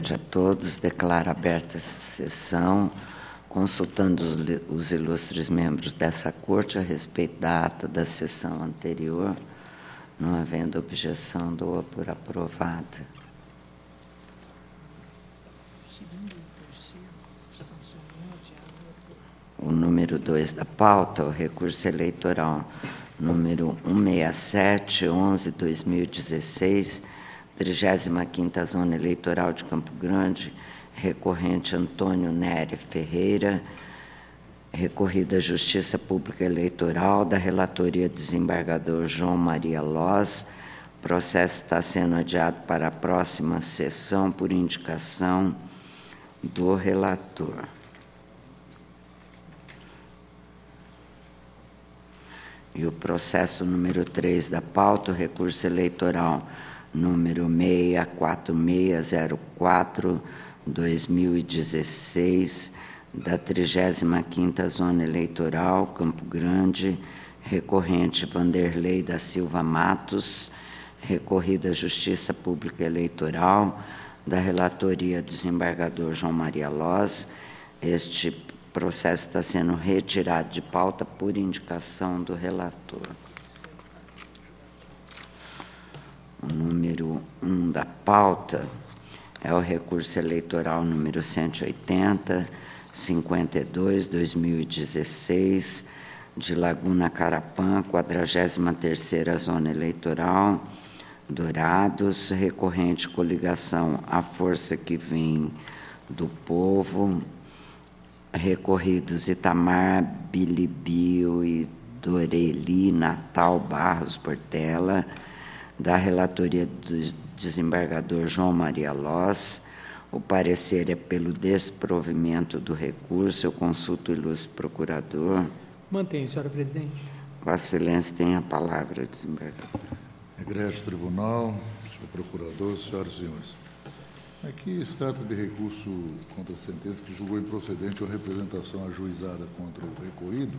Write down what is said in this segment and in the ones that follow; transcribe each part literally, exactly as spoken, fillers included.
A todos, declaro aberta essa sessão, consultando os, os ilustres membros dessa Corte a respeito da ata da sessão anterior, não havendo objeção, dou-a por aprovada. O número dois da pauta, o recurso eleitoral número cento e sessenta e sete, onze, dois mil e dezesseis, trigésima quinta Zona Eleitoral de Campo Grande, recorrente Antônio Nery Ferreira, recorrida à Justiça Pública Eleitoral, da relatoria do desembargador João Maria Loz. O processo está sendo adiado para a próxima sessão por indicação do relator. E o processo número três da pauta, o recurso eleitoral número seis quatro seis zero quatro, dois mil e dezesseis, da trigésima quinta Zona Eleitoral, Campo Grande, recorrente Vanderlei da Silva Matos, recorrida à Justiça Pública Eleitoral, da relatoria do desembargador João Maria Loz. Este processo está sendo retirado de pauta por indicação do relator. O número um da pauta é o recurso eleitoral número cento e oitenta, cinquenta e dois, dois mil e dezesseis, de Laguna Carapã, quadragésima terceira Zona Eleitoral, Dourados, recorrente coligação A Força que Vem do Povo, recorridos Itamar Bilibio e Doreli Natal Barros Portela, da relatoria do desembargador João Maria Loz. O parecer é pelo desprovimento do recurso. Eu consulto o ilustre procurador. Mantenho, senhora presidente. Vossa Excelência tem a palavra, desembargador. Egresso Tribunal, senhor procurador, senhoras e senhores. Aqui se trata de recurso contra a sentença que julgou improcedente a representação ajuizada contra o recorrido,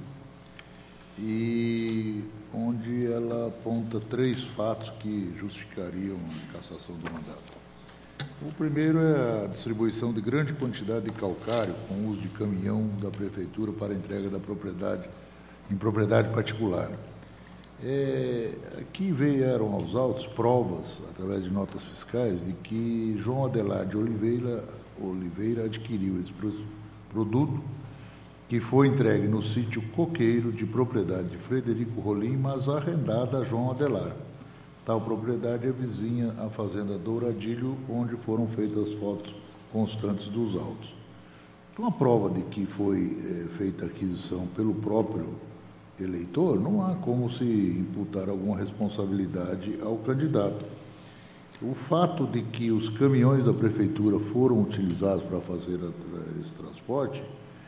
e onde ela aponta três fatos que justificariam a cassação do mandato. O primeiro é a distribuição de grande quantidade de calcário com uso de caminhão da Prefeitura para entrega da propriedade em propriedade particular. É, aqui vieram aos autos provas, através de notas fiscais, de que João Adelar de Oliveira, Oliveira adquiriu esse produto, que foi entregue no sítio Coqueiro, de propriedade de Frederico Rolim, mas arrendada a João Adelar. Tal propriedade é vizinha à Fazenda Douradilho, onde foram feitas as fotos constantes dos autos. Então, a prova de que foi é, feita a aquisição pelo próprio eleitor, não há como se imputar alguma responsabilidade ao candidato. O fato de que os caminhões da Prefeitura foram utilizados para fazer esse transporte,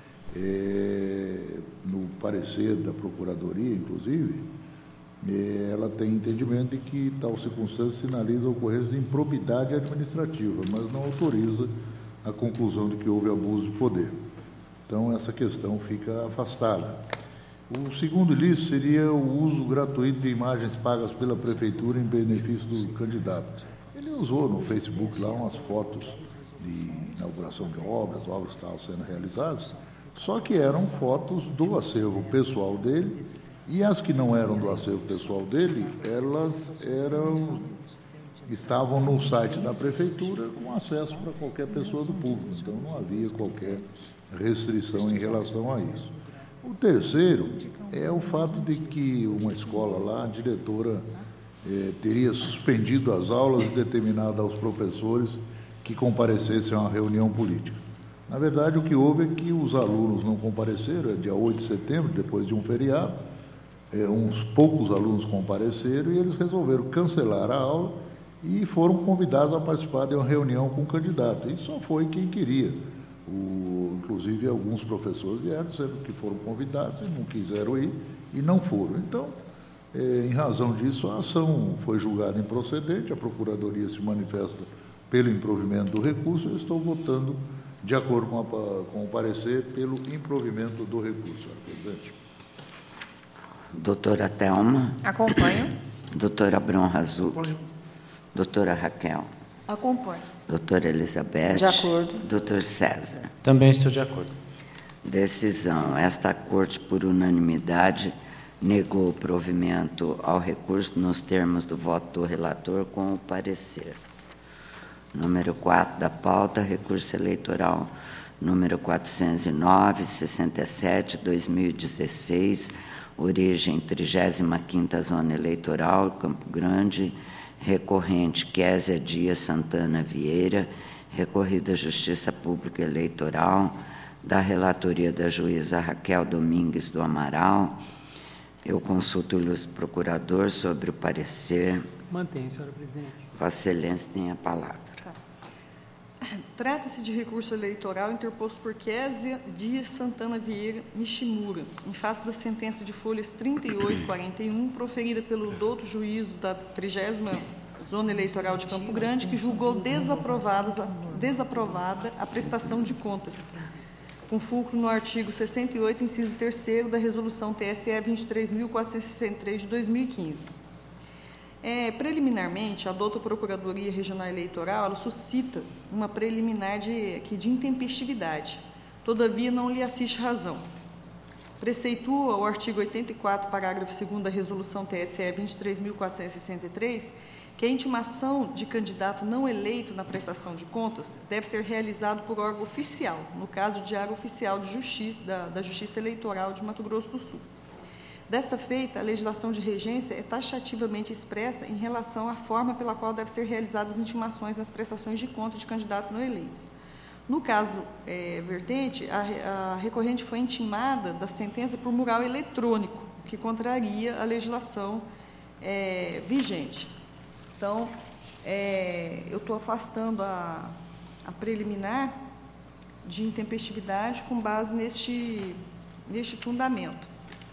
É, no parecer da Procuradoria, inclusive, é, ela tem entendimento de que tal circunstância sinaliza a ocorrência de improbidade administrativa, mas não autoriza a conclusão de que houve abuso de poder. Então, essa questão fica afastada. O segundo ilícito seria o uso gratuito de imagens pagas pela Prefeitura em benefício do candidato. Ele usou no Facebook lá umas fotos de inauguração de obras, obras que estavam sendo realizadas, só que eram fotos do acervo pessoal dele, e as que não eram do acervo pessoal dele, elas eram, estavam no site da Prefeitura com acesso para qualquer pessoa do público, então não havia qualquer restrição em relação a isso. O terceiro é o fato de que uma escola lá, a diretora, eh, teria suspendido as aulas e determinado aos professores que comparecessem a uma reunião política. Na verdade, o que houve é que os alunos não compareceram, é dia oito de setembro, depois de um feriado, é, uns poucos alunos compareceram e eles resolveram cancelar a aula e foram convidados a participar de uma reunião com o candidato. E só foi quem queria. O, inclusive, alguns professores vieram, sendo que foram convidados e não quiseram ir e não foram. Então, é, em razão disso, a ação foi julgada improcedente, a Procuradoria se manifesta pelo improvimento do recurso. Eu estou votando de acordo com, a, com o parecer, pelo improvimento do recurso, senhor presidente. Doutora Thelma. Acompanho. Doutora Bron Razuc. Doutora Raquel. Acompanho. Doutora Elizabeth. De acordo. Doutor César. Também estou de acordo. Decisão. Esta Corte, por unanimidade, negou o provimento ao recurso nos termos do voto do relator com o parecer. Número quatro da pauta, recurso eleitoral número quatrocentos e nove, sessenta e sete, dois mil e dezesseis, origem trigésima quinta Zona Eleitoral, Campo Grande, recorrente Késia Dias Santana Vieira, recorrida à Justiça Pública Eleitoral, da relatoria da juíza Raquel Domingues do Amaral. Eu consulto o ilustre procurador sobre o parecer. Mantenho, senhora presidente. Vossa Excelência tem a palavra. Tá. Trata-se de recurso eleitoral interposto por Késia Dias Santana Vieira Nishimura, em face da sentença de folhas trinta e oito e quarenta e um, proferida pelo douto juízo da trigésima Zona Eleitoral de Campo Grande, que julgou desaprovada, desaprovada a prestação de contas, com fulcro no artigo sessenta e oito, inciso terceiro da Resolução T S E vinte e três mil quatrocentos e sessenta e três de dois mil e quinze. É, preliminarmente, a douta Procuradoria Regional Eleitoral, ela suscita uma preliminar de, aqui, de intempestividade. Todavia, não lhe assiste razão. Preceitua o artigo oitenta e quatro, parágrafo segundo da Resolução T S E vinte e três mil quatrocentos e sessenta e três, que a intimação de candidato não eleito na prestação de contas deve ser realizado por órgão oficial, no caso, o Diário Oficial de Justiça, da, da Justiça Eleitoral de Mato Grosso do Sul. Desta feita, a legislação de regência é taxativamente expressa em relação à forma pela qual devem ser realizadas as intimações nas prestações de contas de candidatos não eleitos. No caso é, vertente, a, a recorrente foi intimada da sentença por mural eletrônico, o que contraria a legislação é, vigente. Então, é, eu estou afastando a, a preliminar de intempestividade com base neste, neste fundamento.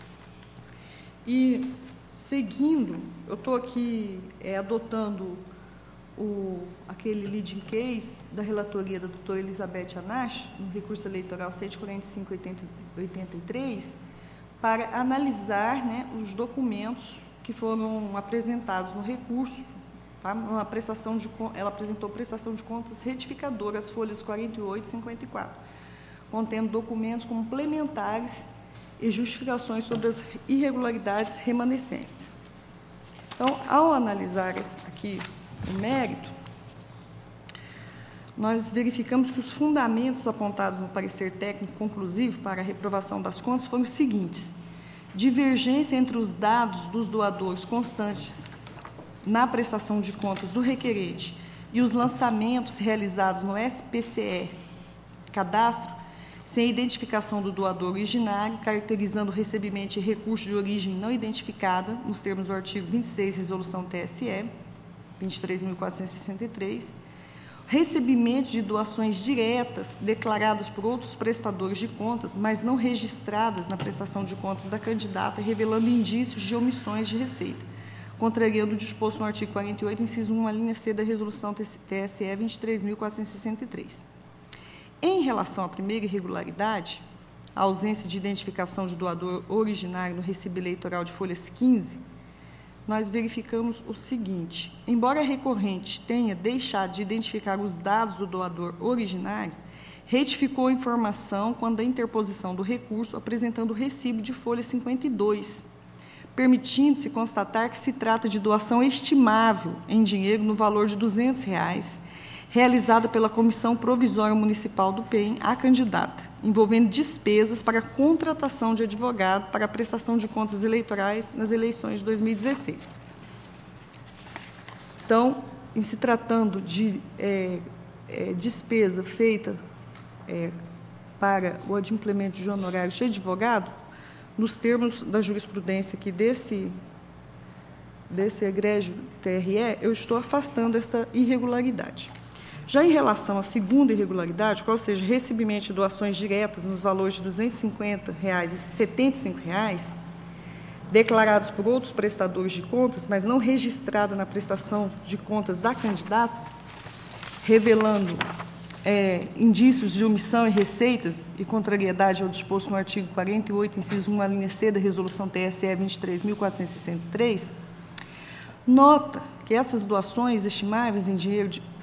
E, seguindo, eu estou aqui é, adotando o, aquele leading case da relatoria da doutora Elizabeth Anache, no recurso eleitoral cento e quarenta e cinco, oitenta e três, para analisar, né, os documentos que foram apresentados no recurso. Tá? Uma prestação de, ela apresentou prestação de contas retificadora, as folhas quarenta e oito e cinquenta e quatro, contendo documentos complementares e justificações sobre as irregularidades remanescentes. Então, ao analisar aqui o mérito, nós verificamos que os fundamentos apontados no parecer técnico conclusivo para a reprovação das contas foram os seguintes: divergência entre os dados dos doadores constantes na prestação de contas do requerente e os lançamentos realizados no S P C E cadastro, sem identificação do doador originário, caracterizando o recebimento de recurso de origem não identificada, nos termos do artigo vinte e seis, Resolução T S E, vinte e três mil quatrocentos e sessenta e três, recebimento de doações diretas declaradas por outros prestadores de contas, mas não registradas na prestação de contas da candidata, revelando indícios de omissões de receita, contrariando o disposto no artigo quarenta e oito, inciso um, a linha C da Resolução T S E vinte e três mil quatrocentos e sessenta e três. Em relação à primeira irregularidade, a ausência de identificação de doador originário no recibo eleitoral de folhas quinze, nós verificamos o seguinte: embora a recorrente tenha deixado de identificar os dados do doador originário, retificou a informação quando a interposição do recurso, apresentando o recibo de folha cinquenta e dois, permitindo-se constatar que se trata de doação estimável em dinheiro no valor de duzentos reais, realizada pela Comissão Provisória Municipal do P E M à candidata, envolvendo despesas para a contratação de advogado para a prestação de contas eleitorais nas eleições de dois mil e dezesseis. Então, em se tratando de é, é, despesa feita é, para o adimplemento de honorários de advogado, nos termos da jurisprudência aqui desse, desse egrégio T R E, eu estou afastando esta irregularidade. Já em relação à segunda irregularidade, qual seja recebimento de doações diretas nos valores de duzentos e cinquenta reais e setenta e cinco reais, declarados por outros prestadores de contas, mas não registrada na prestação de contas da candidata, revelando é, indícios de omissão e receitas e contrariedade ao disposto no artigo quarenta e oito, inciso um, a linha C da Resolução T S E vinte e três mil quatrocentos e sessenta e três, nota que essas doações estimáveis em dinheiro de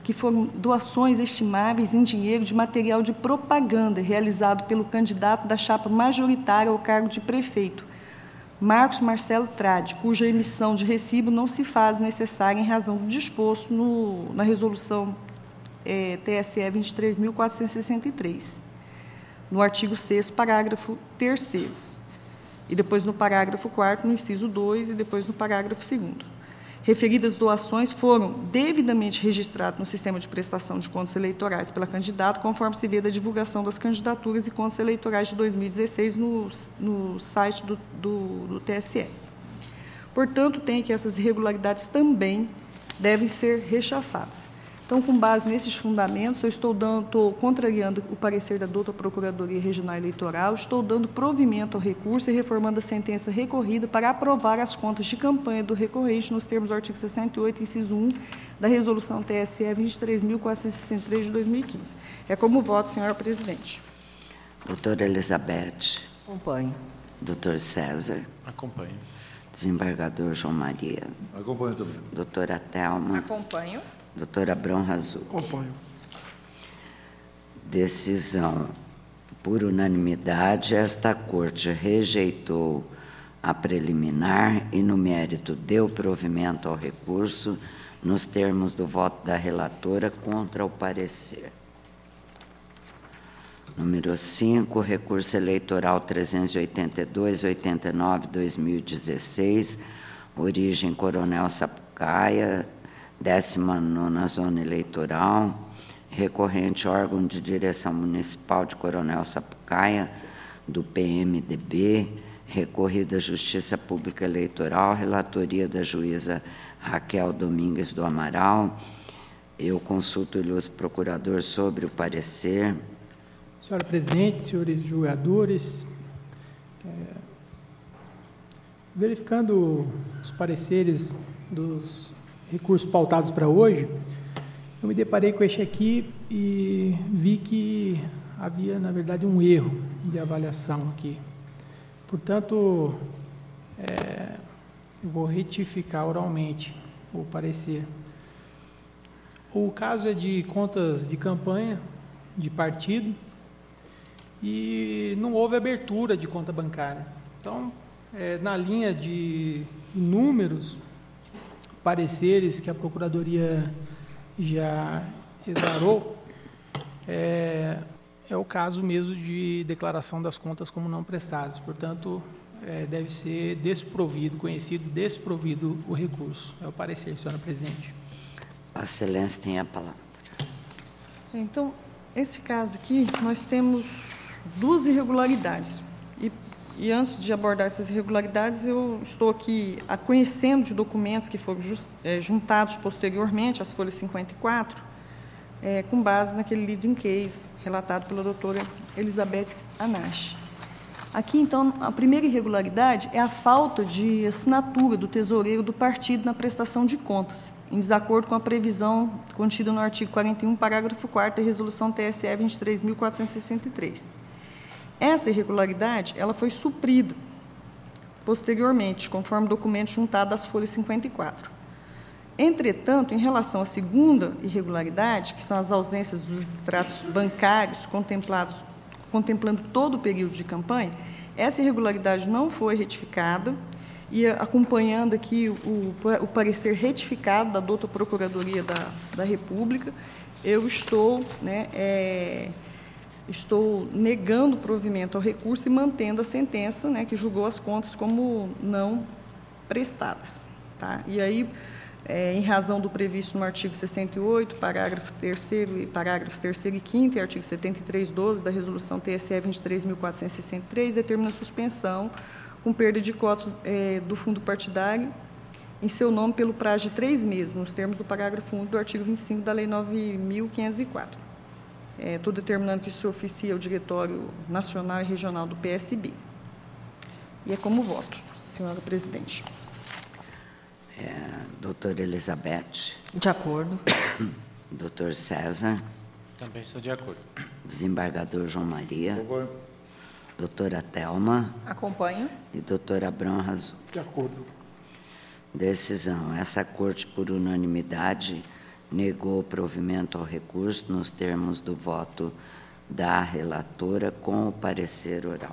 que foram doações estimáveis em dinheiro de material de propaganda realizado pelo candidato da chapa majoritária ao cargo de prefeito, Marcos Marcelo Trade, cuja emissão de recibo não se faz necessária em razão do disposto no, na resolução é, T S E vinte e três mil quatrocentos e sessenta e três, no artigo sexto, parágrafo terceiro, e depois no parágrafo quarto, no inciso dois, e depois no parágrafo segundo. Referidas doações foram devidamente registradas no sistema de prestação de contas eleitorais pela candidata, conforme se vê da divulgação das candidaturas e contas eleitorais de dois mil e dezesseis no, no site do, do, do T S E. Portanto, tem que essas irregularidades também devem ser rechaçadas. Então, com base nesses fundamentos, eu estou, dando, estou contrariando o parecer da douta Procuradoria Regional Eleitoral, estou dando provimento ao recurso e reformando a sentença recorrida para aprovar as contas de campanha do recorrente nos termos do artigo sessenta e oito, inciso um, da Resolução T S E vinte e três mil quatrocentos e sessenta e três de dois mil e quinze. É como voto, senhora presidente. Doutora Elizabeth. Acompanho. Doutor César. Acompanho. Desembargador João Maria. Acompanho também. Doutora Thelma. Acompanho. Doutora Abrão Razul. Acompanho. Decisão por unanimidade, esta Corte rejeitou a preliminar e, no mérito, deu provimento ao recurso nos termos do voto da relatora contra o parecer. Número cinco, recurso eleitoral trezentos e oitenta e dois, oitenta e nove, dois mil e dezesseis, origem Coronel Sapucaia, décima nona Zona Eleitoral, recorrente órgão de direção municipal de Coronel Sapucaia, do P M D B, recorrida à Justiça Pública Eleitoral, relatoria da juíza Raquel Domingues do Amaral. Eu consulto o ilustre procurador sobre o parecer. Senhora presidente, senhores julgadores, é, verificando os pareceres dos recursos pautados para hoje, eu me deparei com este aqui e vi que havia, na verdade, um erro de avaliação aqui. Portanto, é, eu vou retificar oralmente o parecer. O caso é de contas de campanha de partido e não houve abertura de conta bancária. Então, é, na linha de números, pareceres que a Procuradoria já exarou, é, é o caso mesmo de declaração das contas como não prestadas. Portanto, é, deve ser desprovido, conhecido, desprovido o recurso. É o parecer, senhora presidente. A excelência tem a palavra. Então, esse caso aqui, nós temos duas irregularidades. E E antes de abordar essas irregularidades, eu estou aqui a, conhecendo de documentos que foram just, é, juntados posteriormente às folhas cinquenta e quatro, é, com base naquele leading case relatado pela doutora Elizabeth Anache. Aqui, então, a primeira irregularidade é a falta de assinatura do tesoureiro do partido na prestação de contas, em desacordo com a previsão contida no artigo quarenta e um, parágrafo quarto da Resolução T S E vinte e três mil quatrocentos e sessenta e três. Essa irregularidade ela foi suprida posteriormente, conforme o documento juntado às folhas cinquenta e quatro. Entretanto, em relação à segunda irregularidade, que são as ausências dos extratos bancários contemplados, contemplando todo o período de campanha, essa irregularidade não foi retificada e, acompanhando aqui o, o parecer retificado da douta Procuradoria da, da República, eu estou... né, é, Estou negando o provimento ao recurso e mantendo a sentença, né, que julgou as contas como não prestadas. Tá? E aí, é, em razão do previsto no artigo sessenta e oito, parágrafo terceiro, parágrafos terceiro e quinto, e artigo setenta e três, doze da Resolução T S E vinte e três mil quatrocentos e sessenta e três, determina a suspensão com perda de cotas é, do fundo partidário em seu nome pelo prazo de três meses, nos termos do parágrafo único do artigo vinte e cinco da Lei nove mil quinhentos e quatro. Estou é, determinando que isso se oficie ao Diretório Nacional e Regional do P S B. E é como voto, senhora presidente. É, doutora Elizabeth. De acordo. Doutor César. Também estou de acordo. Desembargador João Maria. Acompanho. Doutora Thelma. Acompanho. E doutora Abrão Razul. De acordo. Decisão. Essa Corte, por unanimidade, negou provimento ao recurso nos termos do voto da relatora com o parecer oral.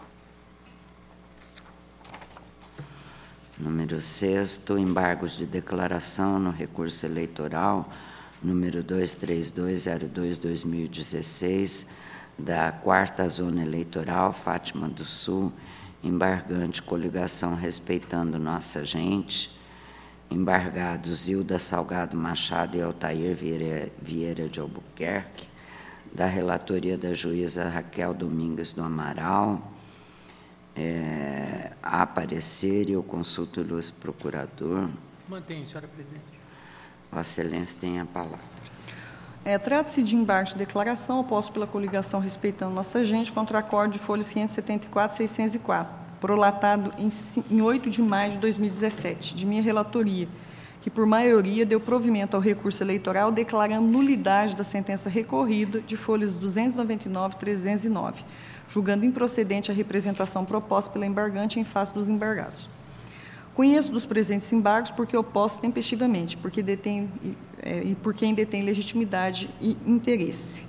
Número sexto, embargos de declaração no recurso eleitoral número dois três dois zero dois barra dois mil e dezesseis, da quarta Zona Eleitoral, Fátima do Sul, embargante coligação Respeitando Nossa Gente, embargados Hilda Salgado Machado e Altair Vieira, Vieira de Albuquerque, da relatoria da juíza Raquel Domingues do Amaral, é, a parecer, e eu consulto o ilustre procurador. Mantém, senhora presidente. Vossa Excelência tem a palavra. É, Trata-se de embargo de declaração oposto pela coligação Respeitando Nossa Gente contra o acorde de folhas quinhentos e setenta e quatro, seiscentos e quatro, prolatado em, em oito de maio de dois mil e dezessete, de minha relatoria, que por maioria deu provimento ao recurso eleitoral declarando nulidade da sentença recorrida de folhas duzentos e noventa e nove e trezentos e nove, julgando improcedente a representação proposta pela embargante em face dos embargados. Conheço dos presentes embargos porque oposto tempestivamente, porque detém, é, e por quem detém legitimidade e interesse.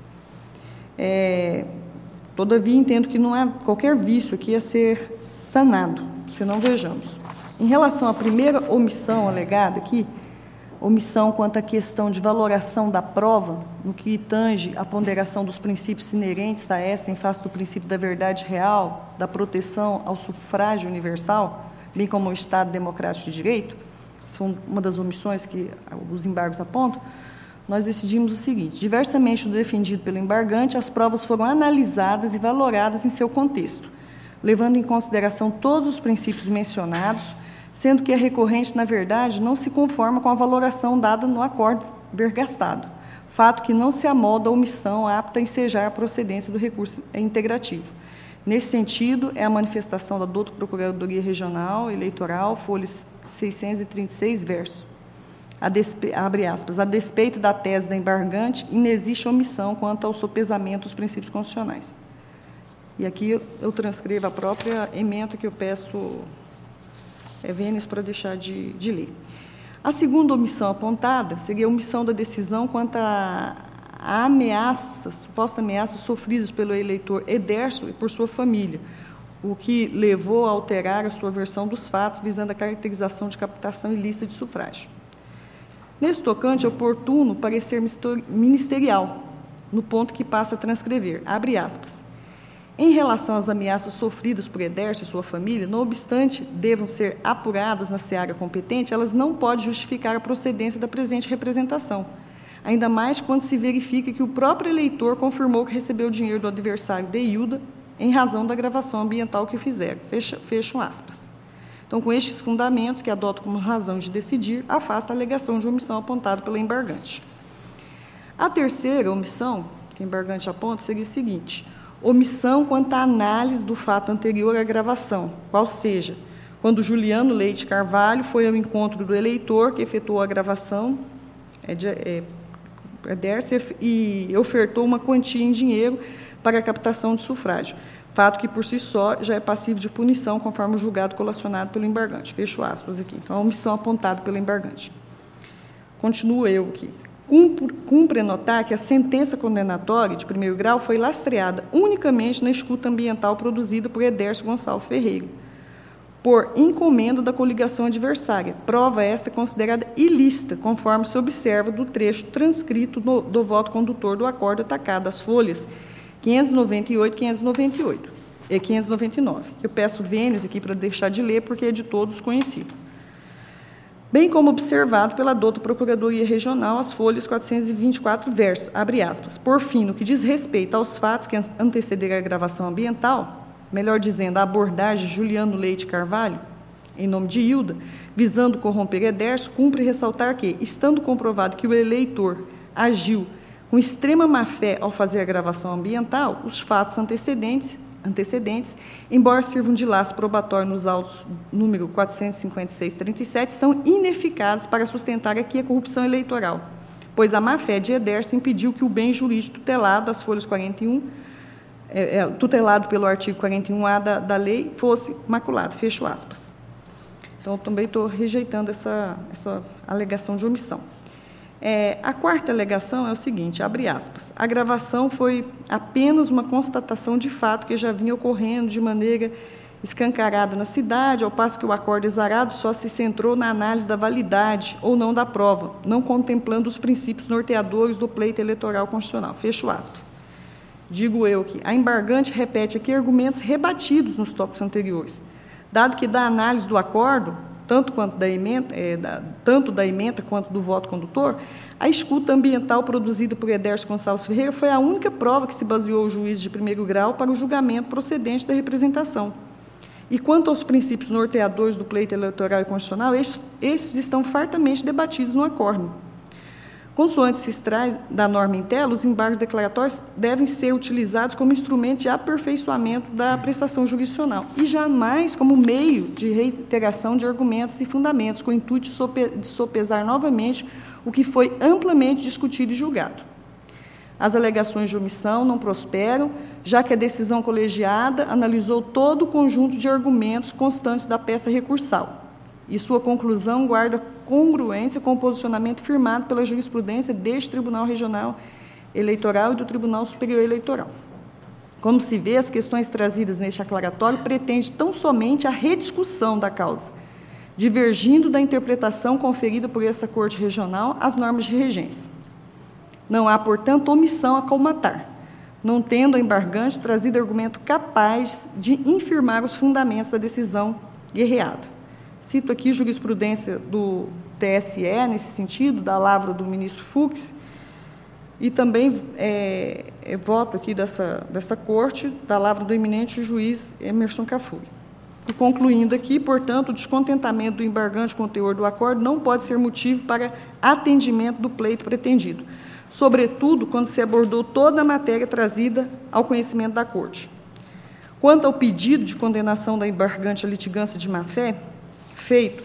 É, todavia, entendo que não há qualquer vício aqui a ser sanado, se não vejamos. Em relação à primeira omissão alegada aqui, omissão quanto à questão de valoração da prova, no que tange a ponderação dos princípios inerentes a esta em face do princípio da verdade real, da proteção ao sufrágio universal, bem como ao Estado Democrático de Direito, são uma das omissões que os embargos apontam, nós decidimos o seguinte: diversamente do defendido pelo embargante, as provas foram analisadas e valoradas em seu contexto, levando em consideração todos os princípios mencionados, sendo que a recorrente, na verdade, não se conforma com a valoração dada no acórdão vergastado, fato que não se amolda à omissão apta a ensejar a procedência do recurso integrativo. Nesse sentido, é a manifestação da douta Procuradoria Regional Eleitoral, folhas seiscentos e trinta e seis, verso. A despe... Abre aspas. A despeito da tese da embargante, inexiste omissão quanto ao sopesamento dos princípios constitucionais. E aqui eu, eu transcrevo a própria ementa que eu peço é, vênios para deixar de, de ler. A segunda omissão apontada seria a omissão da decisão quanto a a ameaças, suposta ameaças sofridas pelo eleitor Edércio e por sua família, o que levou a alterar a sua versão dos fatos, visando a caracterização de captação ilícita de sufrágio. Nesse tocante, é oportuno parecer ministerial, no ponto que passa a transcrever, abre aspas. Em relação às ameaças sofridas por Edércio e sua família, não obstante devam ser apuradas na seara competente, elas não podem justificar a procedência da presente representação, ainda mais quando se verifica que o próprio eleitor confirmou que recebeu o dinheiro do adversário de Hilda em razão da gravação ambiental que fizeram. Fecha, fecham aspas. Então, com estes fundamentos, que adoto como razão de decidir, afasta a alegação de omissão apontada pela embargante. A terceira omissão, que a embargante aponta, seria a seguinte: omissão quanto à análise do fato anterior à gravação, qual seja, quando Juliano Leite Carvalho foi ao encontro do eleitor que efetuou a gravação, é de, é, Edércio, e ofertou uma quantia em dinheiro para a captação de sufrágio, fato que, por si só, já é passível de punição, conforme o julgado colacionado pelo embargante. Fecho aspas aqui. Então, a omissão apontada pelo embargante. Continuo eu aqui. Cumpre, cumpre notar que a sentença condenatória de primeiro grau foi lastreada unicamente na escuta ambiental produzida por Edércio Gonçalves Ferreira, por encomenda da coligação adversária, prova esta considerada ilícita, conforme se observa do trecho transcrito no, do voto condutor do acórdão atacado, as folhas quinhentos e noventa e oito e quinhentos e noventa e oito e quinhentos e noventa e nove, que eu peço vênios aqui para deixar de ler, porque é de todos conhecido. Bem como observado pela douta Procuradoria Regional, as folhas quatrocentos e vinte e quatro, verso, abre aspas, por fim, no que diz respeito aos fatos que antecederam a gravação ambiental, melhor dizendo, a abordagem de Juliano Leite Carvalho, em nome de Hilda, visando corromper Edércio, cumpre ressaltar que, estando comprovado que o eleitor agiu com extrema má-fé ao fazer a gravação ambiental, os fatos antecedentes, antecedentes, embora sirvam de laço probatório nos autos número quatrocentos e cinquenta e seis trinta e sete, são ineficazes para sustentar aqui a corrupção eleitoral, pois a má-fé de Edércio impediu que o bem jurídico tutelado, as folhas quarenta e um, É, é, tutelado pelo artigo quarenta e um A da, da lei, fosse maculado, fecho aspas. Então, eu também estou rejeitando essa, essa alegação de omissão. É, a quarta alegação é o seguinte, abre aspas, a gravação foi apenas uma constatação de fato que já vinha ocorrendo de maneira escancarada na cidade, ao passo que o acordo exarado só se centrou na análise da validade ou não da prova, não contemplando os princípios norteadores do pleito eleitoral constitucional. Fecho aspas. Digo eu que a embargante repete aqui argumentos rebatidos nos tópicos anteriores, dado que da análise do acordo, tanto, quanto da ementa, é, da, tanto da ementa quanto do voto condutor, a escuta ambiental produzida por Edércio Gonçalves Ferreira foi a única prova que se baseou o juiz de primeiro grau para o julgamento procedente da representação. E quanto aos princípios norteadores do pleito eleitoral e constitucional, esses, esses estão fartamente debatidos no acórdão. Consoante se extrai da norma em tela, os embargos declaratórios devem ser utilizados como instrumento de aperfeiçoamento da prestação jurisdicional e jamais como meio de reiteração de argumentos e fundamentos, com o intuito de sopesar novamente o que foi amplamente discutido e julgado. As alegações de omissão não prosperam, já que a decisão colegiada analisou todo o conjunto de argumentos constantes da peça recursal, e sua conclusão guarda congruência com o posicionamento firmado pela jurisprudência deste Tribunal Regional Eleitoral e do Tribunal Superior Eleitoral. Como se vê, as questões trazidas neste aclaratório pretendem tão somente a rediscussão da causa, divergindo da interpretação conferida por essa Corte Regional às normas de regência. Não há, portanto, omissão a colmatar, não tendo a embargante trazido argumento capaz de infirmar os fundamentos da decisão guerreada. Cito aqui jurisprudência do T S E, nesse sentido, da lavra do ministro Fux, e também é, é, voto aqui dessa, dessa corte, da lavra do eminente juiz Emerson Cafuri. E concluindo aqui, portanto, o descontentamento do embargante com o teor do acordo não pode ser motivo para atendimento do pleito pretendido, sobretudo quando se abordou toda a matéria trazida ao conhecimento da Corte. Quanto ao pedido de condenação da embargante à litigância de má-fé, feito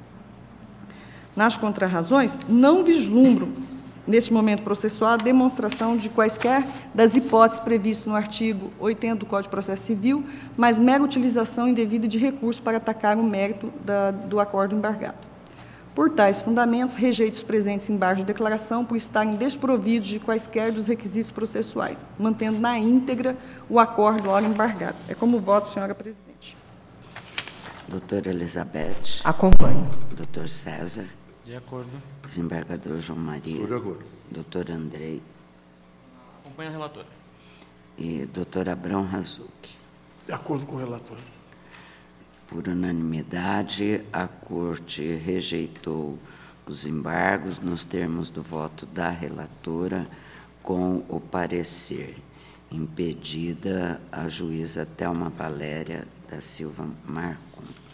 nas contrarrazões, não vislumbro, neste momento processual, a demonstração de quaisquer das hipóteses previstas no artigo oitenta do Código de Processo Civil, mas mera utilização indevida de recurso para atacar o mérito da, do acordo embargado. Por tais fundamentos, rejeito os presentes embargos de declaração por estarem desprovidos de quaisquer dos requisitos processuais, mantendo na íntegra o acordo ora embargado. É como voto, senhora presidente. Doutora Elizabeth. Acompanho. Doutor César. De acordo. Desembargador João Maria. Estou de acordo. Doutor Andrei. Acompanho a relatora. E doutor Abrão Razucchi. De acordo com o relator. Por unanimidade, a Corte rejeitou os embargos nos termos do voto da relatora, com o parecer. Impedida a juíza Thelma Valéria da Silva Marcon.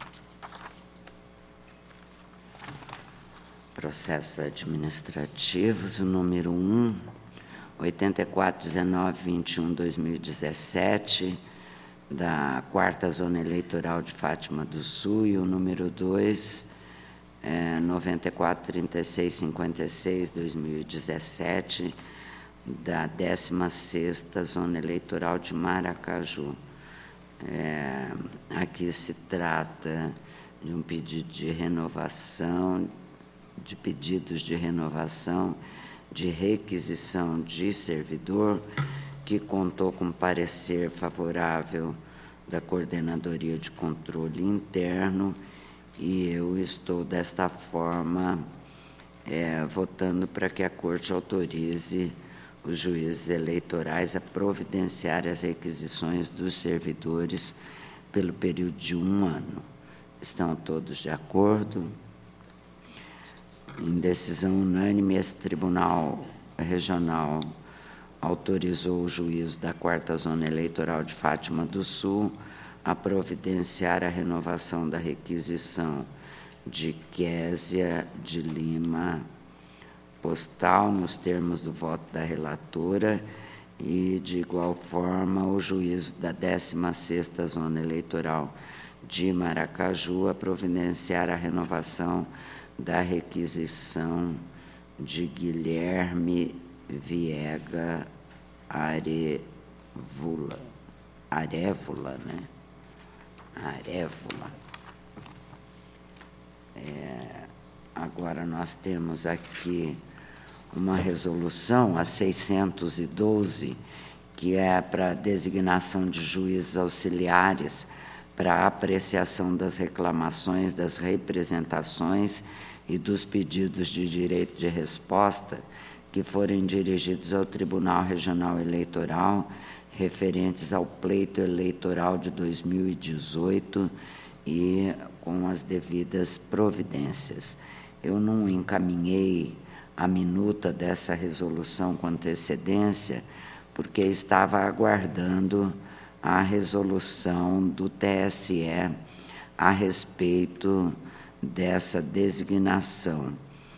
Processos administrativos, o número um, oitenta e quatro, dezenove, vinte e um, dois mil e dezessete, da quarta Zona Eleitoral de Fátima do Sul, e o número dois, é, noventa e quatro, trinta e seis, cinquenta e seis, dois mil e dezessete, da décima sexta Zona Eleitoral de Maracaju. É, aqui se trata de um pedido de renovação, de pedidos de renovação de requisição de servidor, que contou com parecer favorável da Coordenadoria de Controle Interno, e eu estou, desta forma, é, votando para que a Corte autorize os juízes eleitorais a providenciar as requisições dos servidores pelo período de um ano. Estão todos de acordo? Em decisão unânime, esse Tribunal Regional autorizou o juízo da quarta Zona Eleitoral de Fátima do Sul a providenciar a renovação da requisição de Késia de Lima Postal, nos termos do voto da relatora, e, de igual forma, o juízo da décima sexta Zona Eleitoral de Maracaju a providenciar a renovação da requisição de Guilherme Viega Arevula, Arévula, né? Arévula. É, agora nós temos aqui uma resolução, a seiscentos e doze, que é para designação de juízes auxiliares para apreciação das reclamações, das representações e dos pedidos de direito de resposta que forem dirigidos ao Tribunal Regional Eleitoral referentes ao pleito eleitoral de dois mil e dezoito e com as devidas providências. Eu não encaminhei a minuta dessa resolução com antecedência, porque estava aguardando a resolução do T S E a respeito dessa designação.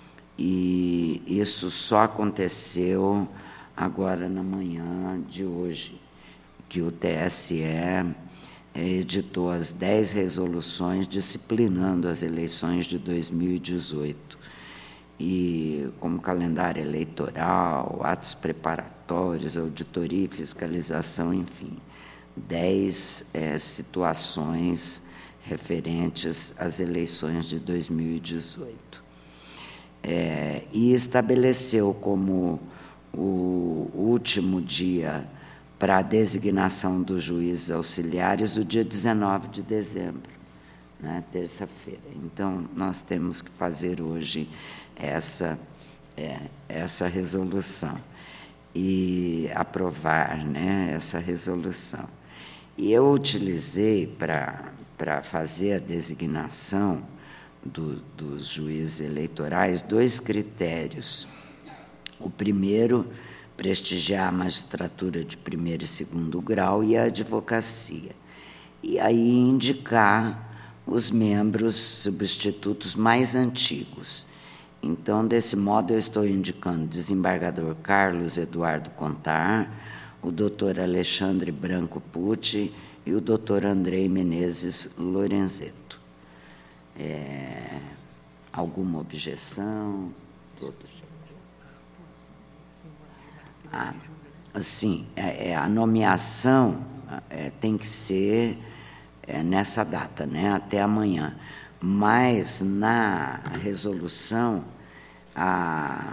E isso só aconteceu agora na manhã de hoje, que o T S E editou as dez resoluções disciplinando as eleições de dois mil e dezoito. E como calendário eleitoral, atos preparatórios, auditoria e fiscalização, enfim, dez é, situações referentes às eleições de dois mil e dezoito. É, e estabeleceu como o último dia para a designação dos juízes auxiliares o dia dezenove de dezembro, né, terça-feira. Então, nós temos que fazer hoje essa, é, essa resolução e aprovar, né, essa resolução. E eu utilizei para para fazer a designação do, dos juízes eleitorais dois critérios. O primeiro, prestigiar a magistratura de primeiro e segundo grau e a advocacia. E aí indicar os membros substitutos mais antigos. Então, desse modo, eu estou indicando o desembargador Carlos Eduardo Contar, o doutor Alexandre Branco Pucci e o doutor Andrei Menezes Lorenzetto. É, alguma objeção? Todos. Ah, assim, é, a nomeação é, tem que ser é, nessa data, né, até amanhã. Mas, na resolução, a,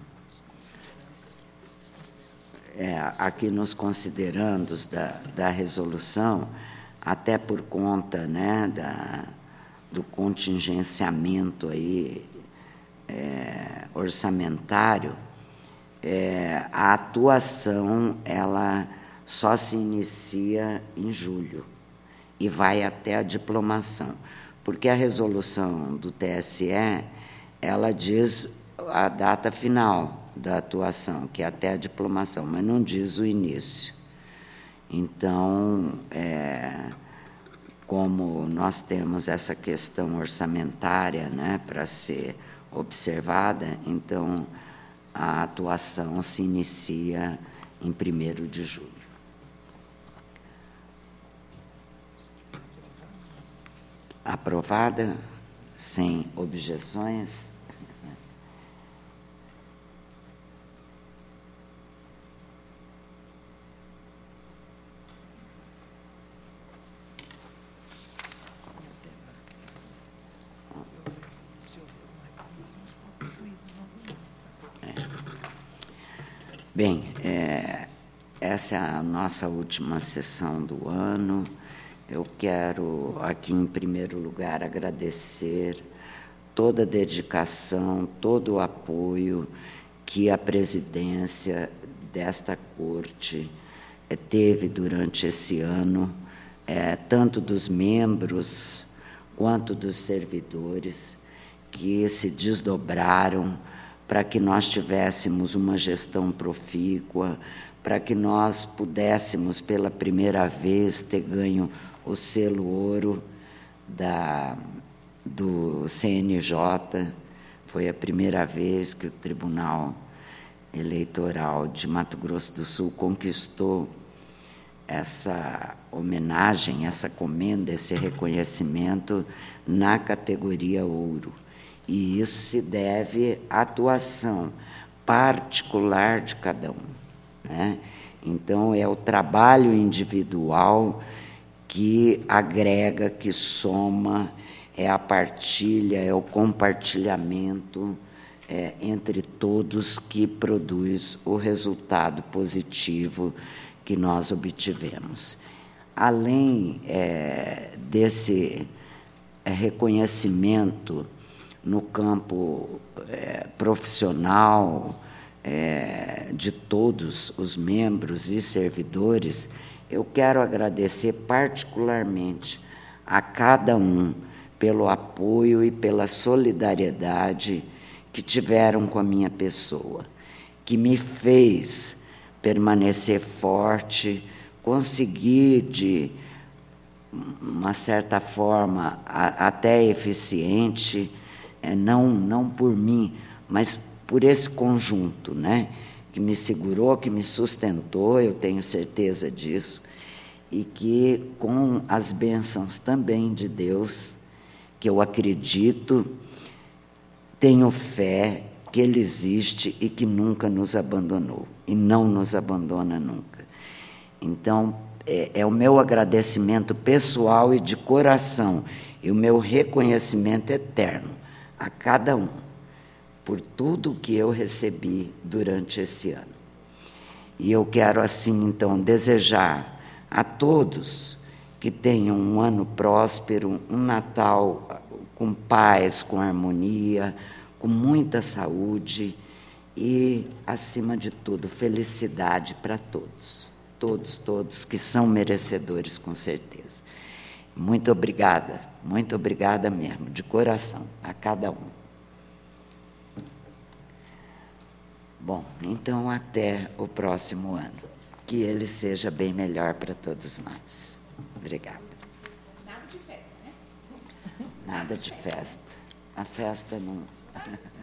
é, aqui nos considerandos da, da resolução, até por conta, né, da, do contingenciamento aí, é, orçamentário, é, a atuação ela só se inicia em julho e vai até a diplomação, porque a resolução do T S E ela diz a data final da atuação, que é até a diplomação, mas não diz o início. Então, é, como nós temos essa questão orçamentária, né, para ser observada, então a atuação se inicia em primeiro de julho. Aprovada, sem objeções. Bem, é, essa é a nossa última sessão do ano. Eu quero, aqui, em primeiro lugar, agradecer toda a dedicação, todo o apoio que a presidência desta Corte é, teve durante esse ano, é, tanto dos membros quanto dos servidores, que se desdobraram para que nós tivéssemos uma gestão profícua, para que nós pudéssemos, pela primeira vez, ter ganho o selo ouro da, do C N J. Foi a primeira vez que o Tribunal Eleitoral de Mato Grosso do Sul conquistou essa homenagem, essa comenda, esse reconhecimento na categoria ouro. E isso se deve à atuação particular de cada um, né? Então, é o trabalho individual que agrega, que soma, é a partilha, é o compartilhamento é, entre todos que produz o resultado positivo que nós obtivemos. Além é, desse é, reconhecimento no campo é, profissional é, de todos os membros e servidores, eu quero agradecer particularmente a cada um pelo apoio e pela solidariedade que tiveram com a minha pessoa, que me fez permanecer forte, conseguir, de uma certa forma, a, até eficiente, é, não, não por mim, mas por esse conjunto, né, que me segurou, que me sustentou, eu tenho certeza disso, e que, com as bênçãos também de Deus, que eu acredito, tenho fé que Ele existe e que nunca nos abandonou, e não nos abandona nunca. Então, é, é o meu agradecimento pessoal e de coração, e o meu reconhecimento eterno a cada um, por tudo que eu recebi durante esse ano. E eu quero, assim, então, desejar a todos que tenham um ano próspero, um Natal com paz, com harmonia, com muita saúde e, acima de tudo, felicidade para todos. Todos, todos que são merecedores, com certeza. Muito obrigada, muito obrigada mesmo, de coração, a cada um. Bom, então até o próximo ano. Que ele seja bem melhor para todos nós. Obrigada. Nada de festa, né? Nada de festa. A festa não...